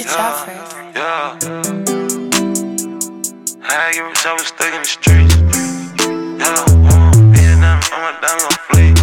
Joffrey. Yeah. I get rich, I was stuck in the streets. Yeah. Vietnam, I'm a diamond fleet.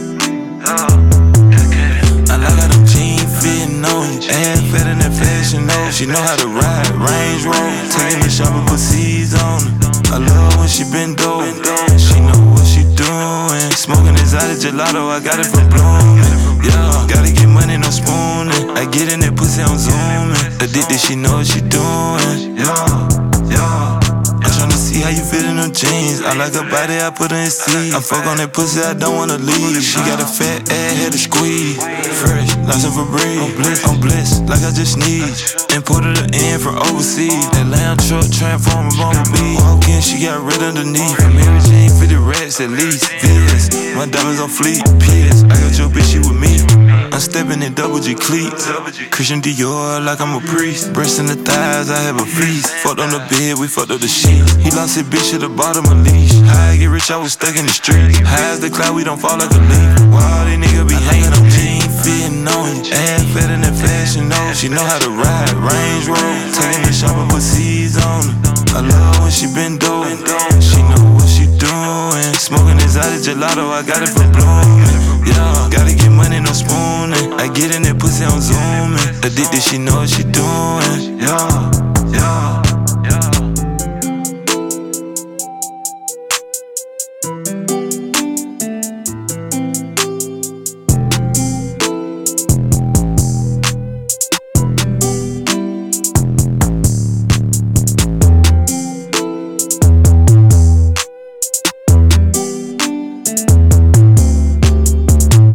Yeah. I like how them jeans fitting on you. Ass fatter than fashion, know. She know how to ride, Range Rover. Taking me shopping, put C's on her. I love when she been dope. She know what she doing. Smoking exotic gelato, I got it from Bloom. Yeah, gotta get money, no spooning. I get in that pussy, I'm zooming. Addicted, she know what she doing. Yeah. I'm tryna see how you fit in them jeans. I like her body, I put her in C. I fuck on that pussy, I don't wanna leave. She got a fat ass, had to squeeze. Fresh, like some Febreze. I'm blessed, like I just sneezed. Imported her in from overseas. That lamb truck transforming bumblebee. Walk in, she got red underneath. Mary Jane, 50 racks at least. VS, my diamonds on fleek. PS, I got your bitch, she with me. I'm stepping in double G cleats. Christian Dior like I'm a priest. Breast in the thighs, I have a feast. Fucked on the bed, we fucked up the sheet. He lost his bitch at the bottom of leash. How I get rich, I was stuck in the streets. High as the cloud, we don't fall like a leaf. Why all these niggas be hanging on jeans, fitting on you. Ass fatter than fashion, know. She know how to ride, Range Rover. Taking me shopping, put C's on her. I love when she been dope. She know what she doing. Smoking exotic gelato, I got it from Bloom. Yeah, gotta get money, no spooning. I get in that pussy, I'm zooming. Addicted, she know what she